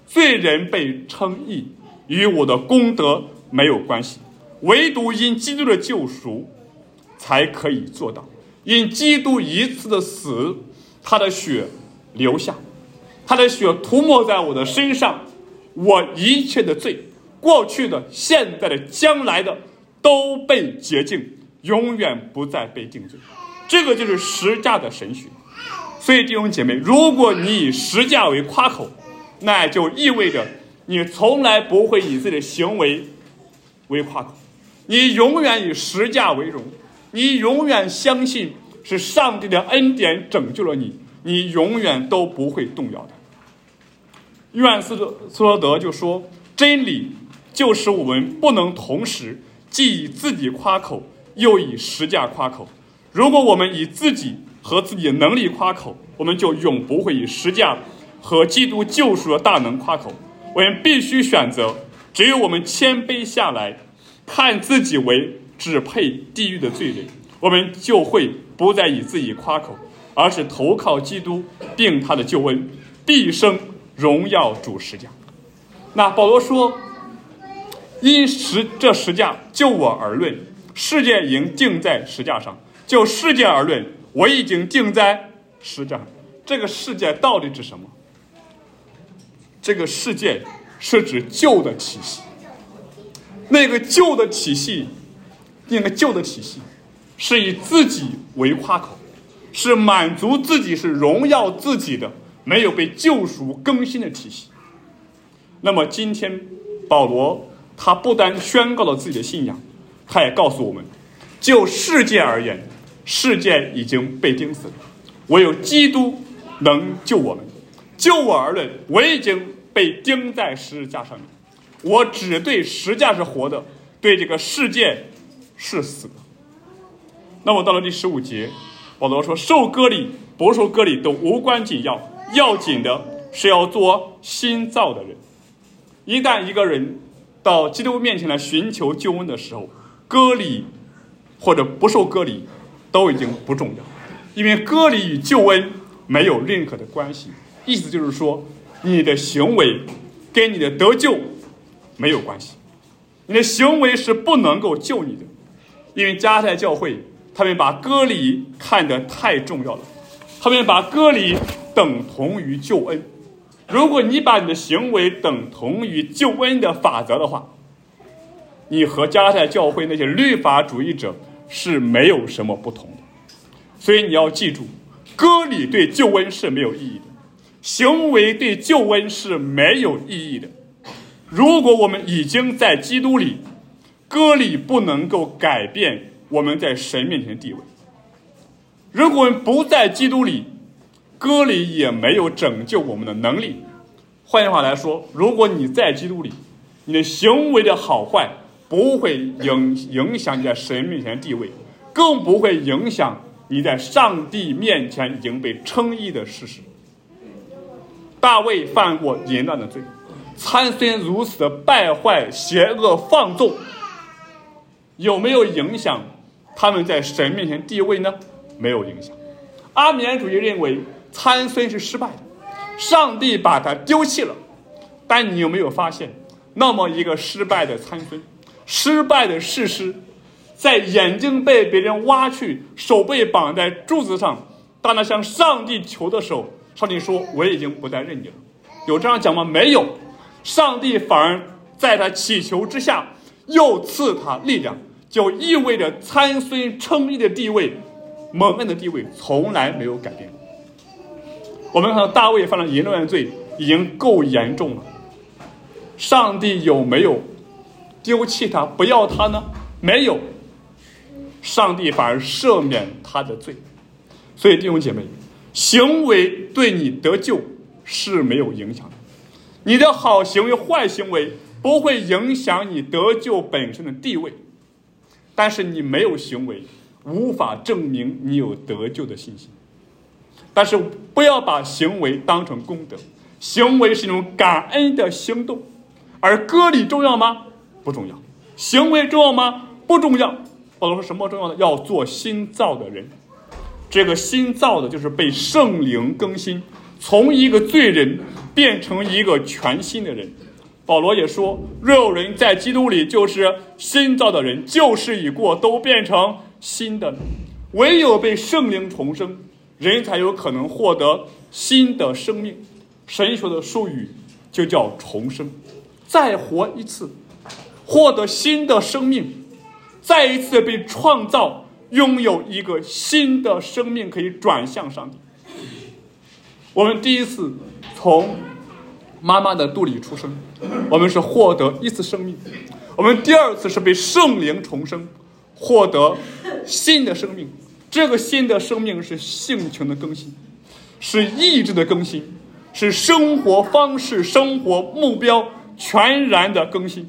罪人被称义，与我的功德没有关系，唯独因基督的救赎才可以做到。因基督一次的死，他的血流下，他的血涂抹在我的身上，我一切的罪，过去的、现在的、将来的，都被洁净，永远不再被定罪。这个就是十架的神学。所以弟兄姐妹，如果你以十架为夸口，那就意味着你从来不会以自己的行为为夸口，你永远以十架为荣，你永远相信是上帝的恩典拯救了你，你永远都不会动摇的。约翰斯多德就说，真理就使我们不能同时既以自己夸口，又以十架夸口。如果我们以自己和自己的能力夸口，我们就永不会以十架和基督救赎的大能夸口。我们必须选择，只有我们谦卑下来，看自己为只配地狱的罪人，我们就会不再以自己夸口，而是投靠基督并他的救恩，毕生荣耀主十架。那保罗说，因十这十架就我而论，世界已经定在十架上；就世界而论，我已经定在十架上。这个世界到底指什么？这个世界是指旧的体系，那个旧的体系，那个旧的体系是以自己为夸口，是满足自己，是荣耀自己的，没有被救赎更新的体系。那么今天保罗他不单宣告了自己的信仰，他也告诉我们，就世界而言，世界已经被钉死了，唯有基督能救我们。就我而论，我已经被钉在十字架上面，我只对十架是活的，对这个世界是死的。那么到了第十五节，保罗说，受割礼不受割礼都无关紧要，要紧的是要做新造的人。一旦一个人到基督面前来寻求救恩的时候，割礼或者不受割礼都已经不重要，因为割礼与救恩没有任何的关系。意思就是说，你的行为跟你的得救没有关系，你的行为是不能够救你的。因为加太教会他们把割礼看得太重要了，他们把割礼等同于救恩。如果你把你的行为等同于救恩的法则的话，你和加太教会那些律法主义者是没有什么不同的。所以你要记住，割礼对救恩是没有意义的，行为对救恩是没有意义的。如果我们已经在基督里，割礼不能够改变我们在神面前的地位。如果我们不在基督里，割礼也没有拯救我们的能力。换句话来说，如果你在基督里，你的行为的好坏不会影影响你在神面前的地位，更不会影响你在上帝面前已经被称义的事实。大卫犯过淫乱的罪，参孙如此的败坏、邪恶、放纵，有没有影响他们在神面前地位呢？没有影响。阿米主义认为参孙是失败的，上帝把他丢弃了。但你有没有发现，那么一个失败的参孙，失败的士师，在眼睛被别人挖去，手被绑在柱子上，当他向上帝求的时候，上帝说，我已经不再认你了。有这样讲吗？没有。上帝反而在他祈求之下又赐他力量，就意味着参孙称义的地位、蒙恩的地位从来没有改变过。我们看到大卫犯了淫乱的罪已经够严重了，上帝有没有丢弃他不要他呢？没有，上帝反而赦免他的罪。所以弟兄姐妹，行为对你得救是没有影响的，你的好行为坏行为不会影响你得救本身的地位，但是你没有行为无法证明你有得救的信心。但是不要把行为当成功德，行为是一种感恩的行动。而割礼重要吗？不重要。行为重要吗？不重要。保罗说什么重要呢？要做新造的人。这个新造的就是被圣灵更新， 从一个罪人变成一个全新的人。保罗也说，若有人在基督里，就是新造的人，旧事已过，都变成新的了。唯有被圣灵重生，人才有可能获得新的生命。神说的术语就叫重生，再活一次，获得新的生命，再一次被创造，拥有一个新的生命，可以转向上帝。我们第一次从妈妈的肚里出生，我们是获得一次生命。我们第二次是被圣灵重生，获得新的生命。这个新的生命是性情的更新，是意志的更新，是生活方式、生活目标全然的更新。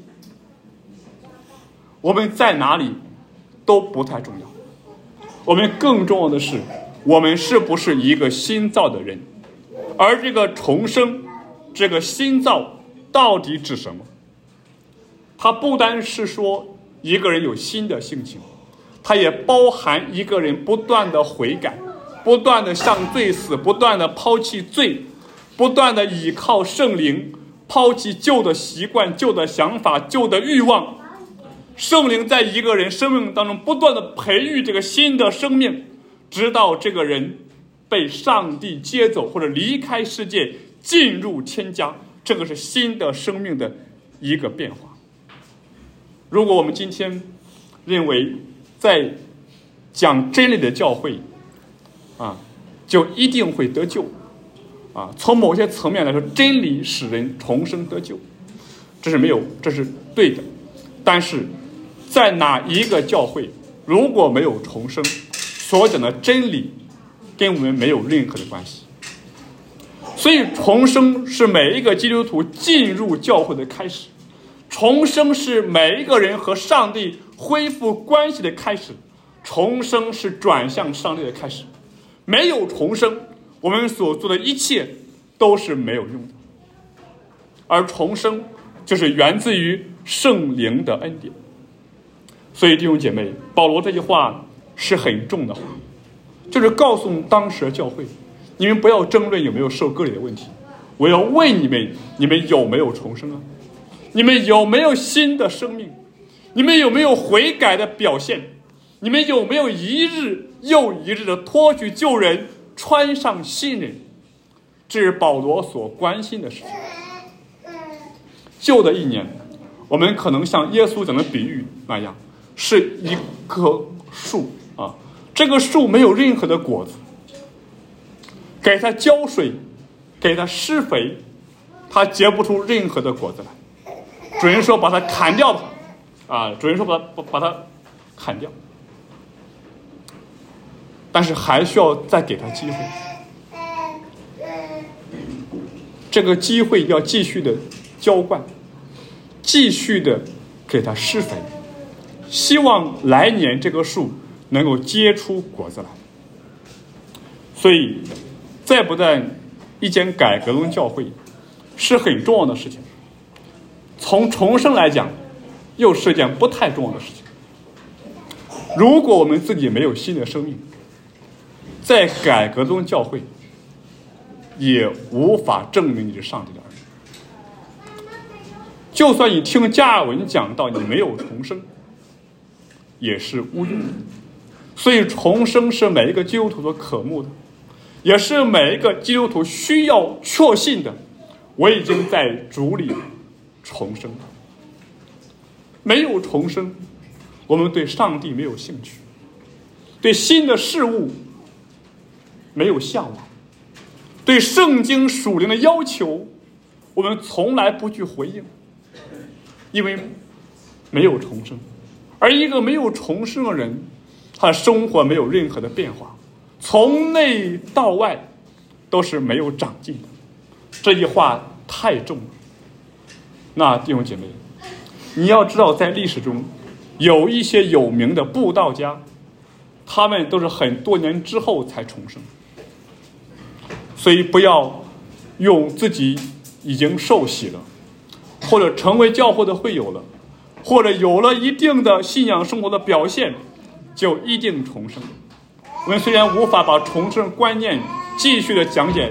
我们在哪里都不太重要，我们更重要的是，我们是不是一个新造的人。而这个重生，这个新造到底指什么？它不单是说一个人有新的性情，它也包含一个人不断的悔改，不断的向罪死，不断的抛弃罪，不断的倚靠圣灵，抛弃旧的习惯、旧的想法、旧的欲望。圣灵在一个人生命当中不断的培育这个新的生命，直到这个人被上帝接走，或者离开世界进入天家。这个是新的生命的一个变化。如果我们今天认为在讲真理的教会啊，就一定会得救啊，从某些层面来说，真理使人重生得救，这是没有，这是对的。但是在哪一个教会如果没有重生，所讲的真理跟我们没有任何的关系。所以重生是每一个基督徒进入教会的开始，重生是每一个人和上帝恢复关系的开始，重生是转向上帝的开始。没有重生，我们所做的一切都是没有用的。而重生就是源自于圣灵的恩典。所以弟兄姐妹，保罗这句话是很重的话，就是告诉当时的教会，你们不要争论有没有受割礼的问题，我要问你们，你们有没有重生啊？你们有没有新的生命？你们有没有悔改的表现？你们有没有一日又一日的脱去旧人，穿上新人？这是保罗所关心的事情。旧的一年，我们可能像耶稣讲的比喻那样，是一棵树啊，这个树没有任何的果子，给它浇水，给它施肥，它结不出任何的果子来。主人说把它砍掉吧，啊，主人说把它把它砍掉，但是还需要再给它机会。这个机会要继续的浇灌，继续的给它施肥，希望来年这棵树能够结出果子来。所以再不但一间改革宗教会是很重要的事情，从重生来讲又是件不太重要的事情。如果我们自己没有新的生命，在改革宗教会也无法证明你是上帝的儿女。就算你听加尔文讲到你没有重生，也是无用的。所以重生是每一个基督徒所渴慕的，也是每一个基督徒需要确信的。我已经在主里重生了。没有重生，我们对上帝没有兴趣，对新的事物没有向往，对圣经属灵的要求我们从来不去回应，因为没有重生。而一个没有重生的人，他的生活没有任何的变化，从内到外都是没有长进的。这句话太重了。那弟兄姐妹，你要知道，在历史中有一些有名的布道家，他们都是很多年之后才重生。所以不要用自己已经受洗了，或者成为教会的会友了，或者有了一定的信仰生活的表现，就一定重生。我们虽然无法把重生观念继续的讲解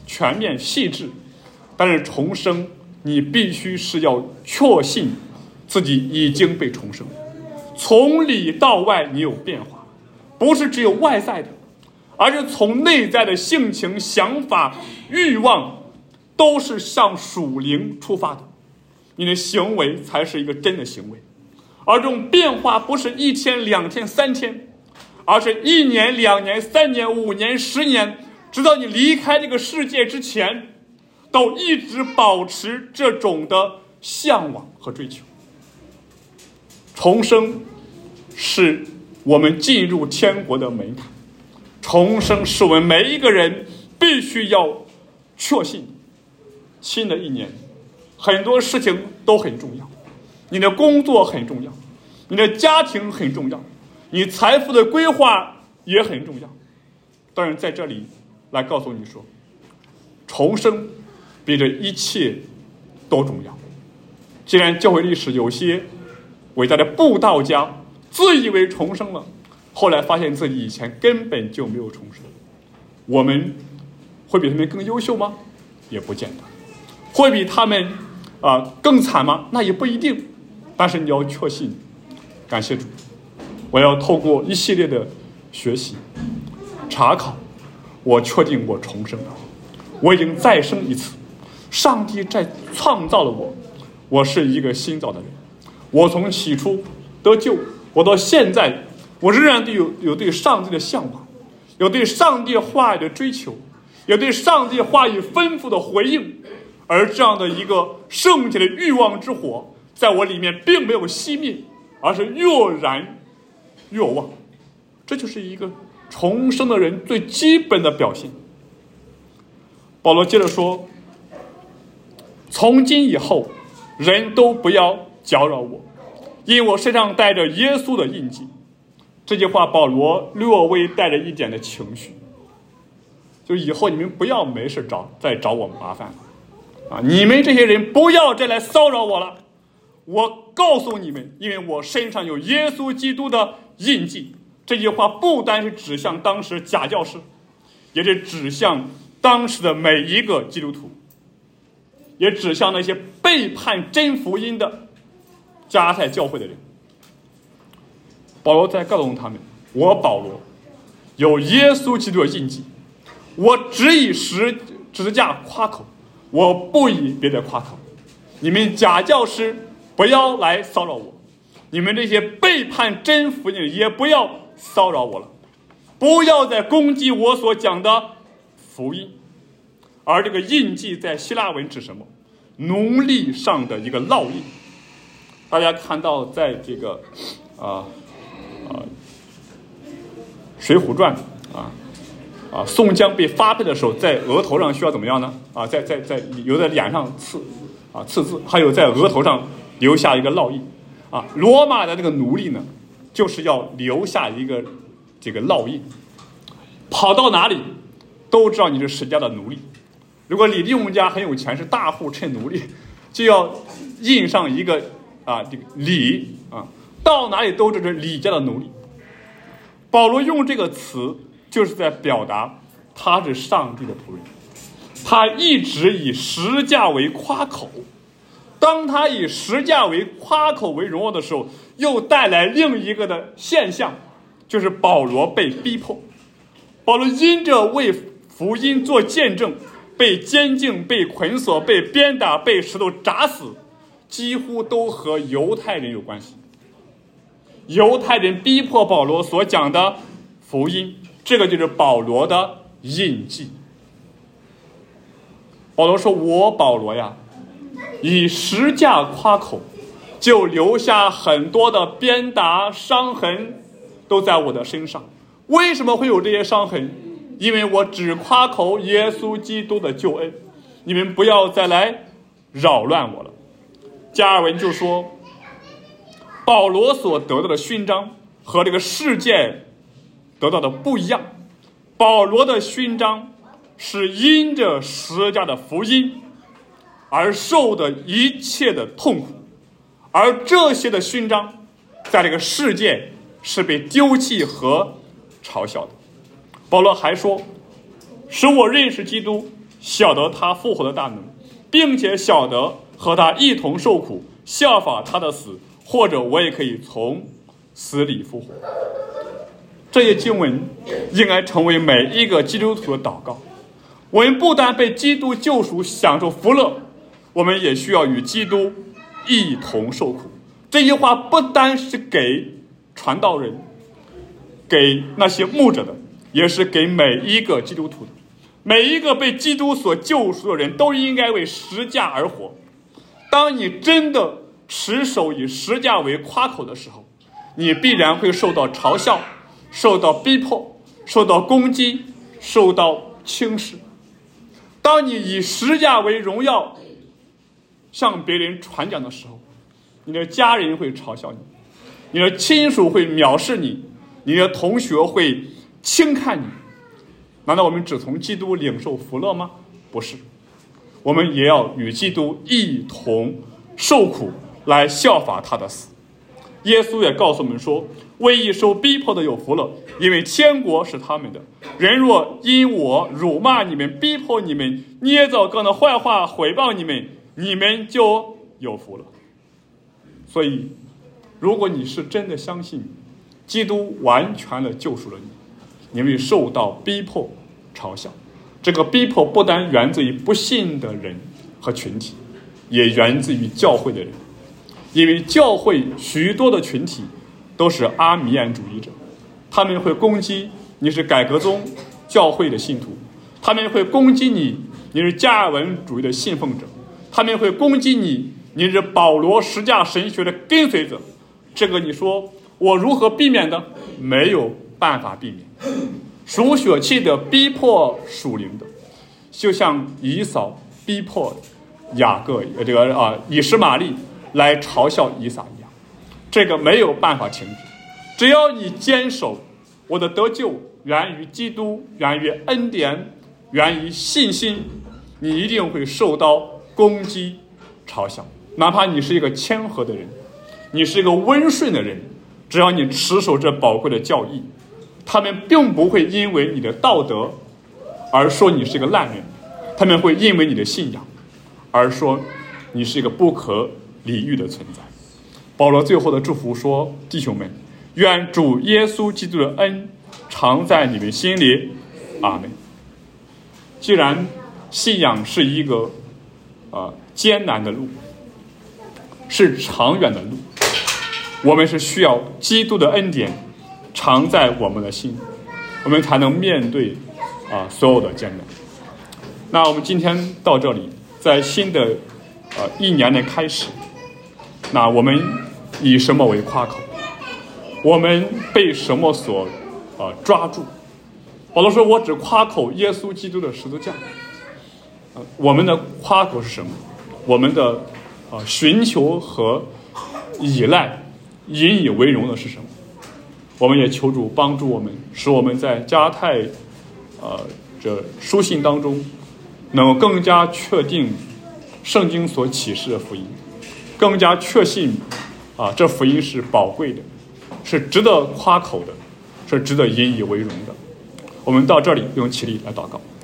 全面、细致，但是重生，你必须是要确信自己已经被重生，从里到外你有变化，不是只有外在的，而是从内在的性情、想法、欲望，都是向属灵出发的，你的行为才是一个真的行为。而这种变化不是一天、两天、三天，而是一年、两年、三年、五年、十年，直到你离开这个世界之前，都一直保持这种的向往和追求。重生是我们进入天国的门槛，重生是我们每一个人必须要确信。新的一年，很多事情都很重要，你的工作很重要，你的家庭很重要，你财富的规划也很重要。但是在这里来告诉你说，重生比这一切都重要。既然教会历史有些伟大的布道家自以为重生了，后来发现自己以前根本就没有重生，我们会比他们更优秀吗？也不见得。会比他们啊、呃、更惨吗？那也不一定。但是你要确信，感谢主，我要透过一系列的学习查考，我确定我重生了，我已经再生一次，上帝在创造了我，我是一个新造的人。我从起初得救，我到现在，我仍然有有对上帝的向往，有对上帝话语的追求，有对上帝话语吩咐的回应。而这样的一个圣洁的欲望之火在我里面并没有熄灭，而是越燃越旺。这就是一个重生的人最基本的表现。保罗接着说，从今以后人都不要搅扰我，因我身上带着耶稣的印记。这句话保罗略微带着一点的情绪，就以后你们不要没事找再找我麻烦了啊！你们这些人不要再来骚扰我了。我告诉你们，因为我身上有耶稣基督的印记。这句话不单是指向当时假教师，也是指向当时的每一个基督徒，也指向那些背叛真福音的加太教会的人。保罗在告诉他们，我保罗有耶稣基督的印记，我只以十字架夸口，我不以别的夸口。你们假教师不要来骚扰我，你们这些背叛真福音的也不要骚扰我了，不要再攻击我所讲的福音。而这个印记在希腊文指什么？奴隶上的一个烙印。大家看到在这个啊啊水浒传啊啊宋江被发配的时候，在额头上需要怎么样呢？啊，在在在有在脸上刺啊刺字，还有在额头上留下一个烙印啊。罗马的这个奴隶呢，就是要留下一个这个烙印，跑到哪里都知道你是谁家的奴隶。如果李利用家很有钱，是大户趁奴隶，就要印上一个啊这个李啊，到哪里都知道李家的奴隶。保罗用这个词就是在表达他是上帝的仆人，他一直以十架为夸口。当他以十架为夸口为荣耀的时候，又带来另一个的现象，就是保罗被逼迫。保罗因着为福音做见证，被监禁、被捆锁、被鞭打、被石头砸死，几乎都和犹太人有关系。犹太人逼迫保罗所讲的福音，这个就是保罗的印记。保罗说，我保罗呀，以十架夸口，就留下很多的鞭打伤痕都在我的身上。为什么会有这些伤痕？因为我只夸口耶稣基督的救恩，你们不要再来扰乱我了。加尔文就说，保罗所得到的勋章和这个世界得到的不一样。保罗的勋章是因着十字架的福音而受的一切的痛苦，而这些的勋章在这个世界是被丢弃和嘲笑的。保罗还说，使我认识基督晓得他复活的大能，并且晓得和他一同受苦，效法他的死，或者我也可以从死里复活。这些经文应该成为每一个基督徒的祷告。我们不但被基督救赎，享受福乐，我们也需要与基督一同受苦。这句话不单是给传道人，给那些牧者的，也是给每一个基督徒的。每一个被基督所救赎的人都应该为十架而活。当你真的持守以十架为夸口的时候，你必然会受到嘲笑，受到逼迫，受到攻击，受到轻视。当你以十架为荣耀向别人传讲的时候，你的家人会嘲笑你，你的亲属会藐视你，你的同学会轻看你。难道我们只从基督领受福乐吗？不是，我们也要与基督一同受苦，来效法他的死。耶稣也告诉我们说，为义受逼迫的有福了，因为天国是他们的。人若因我辱骂你们，逼迫你们，捏造各样的坏话毁谤你们，你们就有福了。所以如果你是真的相信基督完全的救赎了你，你会受到逼迫嘲笑。这个逼迫不单源自于不信的人和群体，也源自于教会的人。因为教会许多的群体都是阿米安主义者，他们会攻击你是改革宗教会的信徒，他们会攻击你你是加尔文主义的信奉者，他们会攻击你你是保罗十架神学的跟随者。这个你说我如何避免呢？没有办法避免。属血气的逼迫属灵的，就像以扫逼迫雅各这个啊以实玛利来嘲笑以撒一样，这个没有办法停止。只要你坚守我的得救源于基督，源于恩典，源于信心，你一定会受到攻击嘲笑。哪怕你是一个谦和的人，你是一个温顺的人，只要你持守这宝贵的教义，他们并不会因为你的道德而说你是一个烂人，他们会因为你的信仰而说你是一个不可理喻的存在。保罗最后的祝福说，弟兄们，愿主耶稣基督的恩常在你们心里，阿们。既然信仰是一个呃艰难的路，是长远的路，我们是需要基督的恩典常在我们的心，我们才能面对啊、呃、所有的艰难。那我们今天到这里，在新的呃一年的开始，那我们以什么为夸口？我们被什么所呃抓住？保罗说，我只夸口耶稣基督的十字架。呃、我们的夸口是什么？我们的呃寻求和依赖、引以为荣的是什么？我们也求主帮助我们，使我们在加太呃这书信当中，能够更加确定圣经所启示的福音，更加确信啊，这福音是宝贵的，是值得夸口的，是值得引以为荣的。我们到这里用起立来祷告。